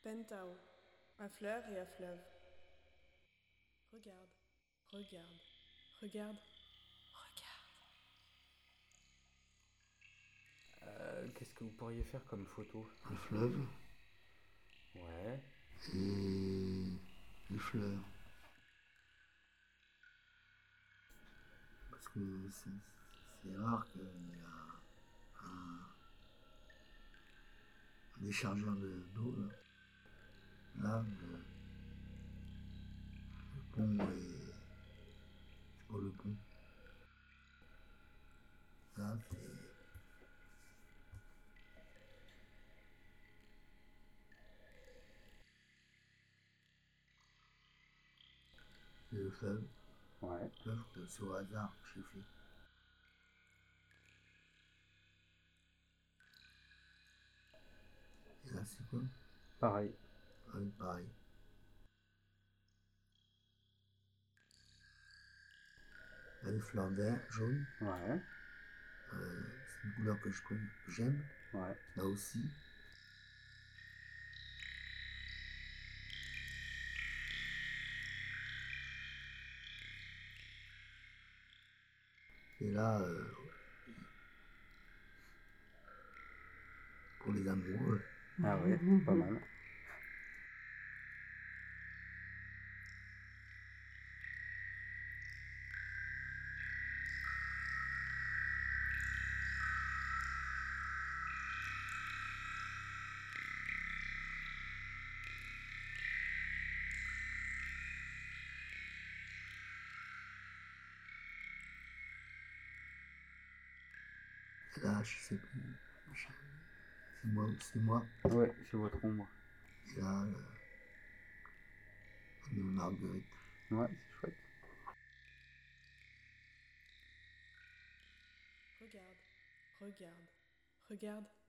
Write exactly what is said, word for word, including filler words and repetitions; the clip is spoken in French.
Pentao, à fleur et à fleuve. Regarde, regarde, regarde, regarde. Euh, qu'est-ce que vous pourriez faire comme photo? Un fleuve Ouais. et les fleurs. Parce que c'est, c'est rare qu'il y a un, un déchargeur de, d'eau. Là, là le, le pont est. C'est pas le pont. Là, c'est. C'est le fleuve. Ouais. Le fleuve que c'est au hasard que j'ai fait. Et là, c'est quoi? Pareil. Ah oui, pareil. Là, les fleurs vertes, jaunes. Ouais. Euh, c'est une couleur que, je, que j'aime. Ouais. Là aussi. Et là, euh, pour les amoureux. Ah ouais, pas mal. Et là, je sais plus. C'est moi, c'est moi. Ouais, c'est votre ombre. Et là, euh, une marguerite. Ouais, c'est chouette. Regarde, regarde, regarde,